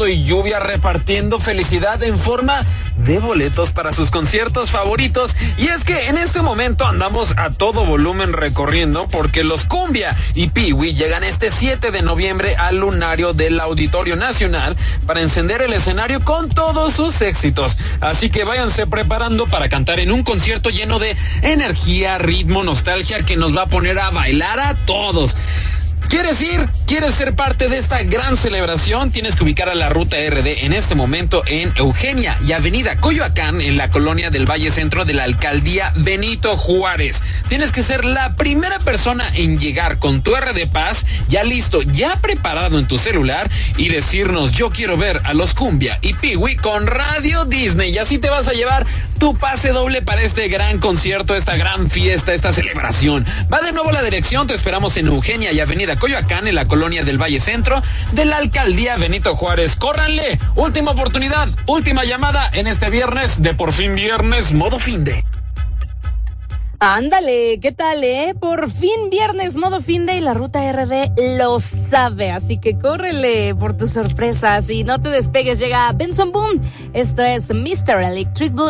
y lluvia repartiendo felicidad en forma de boletos para sus conciertos favoritos. Y es que en este momento andamos a todo volumen recorriendo porque los Cumbia y Pee-Wee llegan este 7 de noviembre al lunario del Auditorio Nacional para encender el escenario con todos sus éxitos. Así que váyanse preparando para cantar en un concierto lleno de energía, ritmo, nostalgia que nos va a poner a bailar a todos. ¿Quieres ir? ¿Quieres ser parte de esta gran celebración? Tienes que ubicar a la Ruta RD en este momento en Eugenia y Avenida Coyoacán, en la colonia del Valle Centro de la Alcaldía Benito Juárez. Tienes que ser la primera persona en llegar con tu RD Pass ya listo, ya preparado en tu celular y decirnos: yo quiero ver a los Cumbia y Pee-Wee con Radio Disney, y así te vas a llevar tu pase doble para este gran concierto, esta gran fiesta, esta celebración. Va de nuevo la dirección, te esperamos en Eugenia y Avenida Coyoacán, en la colonia del Valle Centro de la Alcaldía Benito Juárez. ¡Córranle! Última oportunidad, última llamada en este viernes de Por Fin Viernes, modo finde. Ándale, ¿qué tal, Por fin viernes, modo finde, y la Ruta RD lo sabe, así que córrele por tus sorpresas y no te despegues. Llega Benson Boone, esto es Mr. Electric Blue.